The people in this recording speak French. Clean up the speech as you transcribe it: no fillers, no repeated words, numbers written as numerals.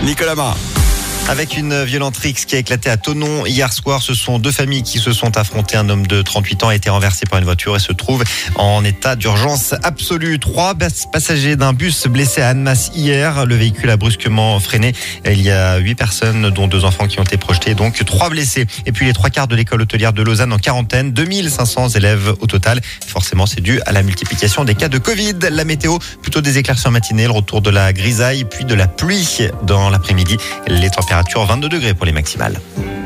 Nicolas Marin. Avec une violente rixe qui a éclaté à Thonon hier soir, ce sont deux familles qui se sont affrontées. Un homme de 38 ans a été renversé par une voiture et se trouve en état d'urgence absolue. 3 passagers d'un bus blessés à Annemasse hier. Le véhicule a brusquement freiné. Il y a 8 personnes, dont 2 enfants qui ont été projetés, donc 3 blessés. Et puis les 3/4 de l'école hôtelière de Lausanne en quarantaine, 2500 élèves au total. Forcément, c'est dû à la multiplication des cas de Covid. La météo, plutôt des éclaircies en matinée, le retour de la grisaille, puis de la pluie dans l'après-midi. Les températures 22 degrés pour les maximales.